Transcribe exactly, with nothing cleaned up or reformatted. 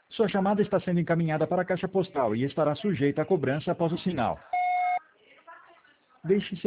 Sua chamada está sendo encaminhada para a caixa postal e estará sujeita a cobrança após o sinal. Deixe